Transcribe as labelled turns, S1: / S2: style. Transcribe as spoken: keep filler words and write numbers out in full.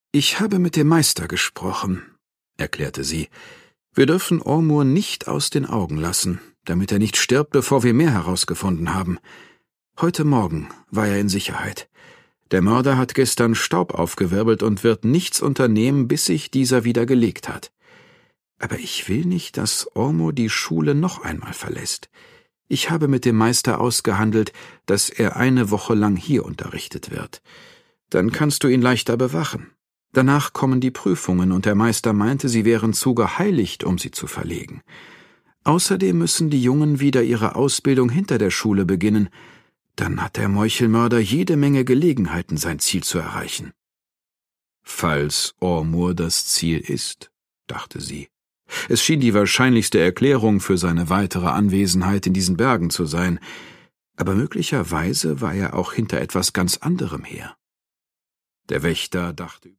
S1: »Ich habe mit dem Meister gesprochen«, erklärte sie. »Wir dürfen Ormur nicht aus den Augen lassen, damit er nicht stirbt, bevor wir mehr herausgefunden haben. Heute Morgen war er in Sicherheit. Der Mörder hat gestern Staub aufgewirbelt und wird nichts unternehmen, bis sich dieser wieder gelegt hat. Aber ich will nicht, dass Ormur die Schule noch einmal verlässt. Ich habe mit dem Meister ausgehandelt, dass er eine Woche lang hier unterrichtet wird. Dann kannst du ihn leichter bewachen. Danach kommen die Prüfungen, und der Meister meinte, sie wären zu geheiligt, um sie zu verlegen. Außerdem müssen die Jungen wieder ihre Ausbildung hinter der Schule beginnen. Dann hat der Meuchelmörder jede Menge Gelegenheiten, sein Ziel zu erreichen.« »Falls Ormur das Ziel ist«, dachte sie. Es schien die wahrscheinlichste Erklärung für seine weitere Anwesenheit in diesen Bergen zu sein, aber möglicherweise war er auch hinter etwas ganz anderem her. Der Wächter dachte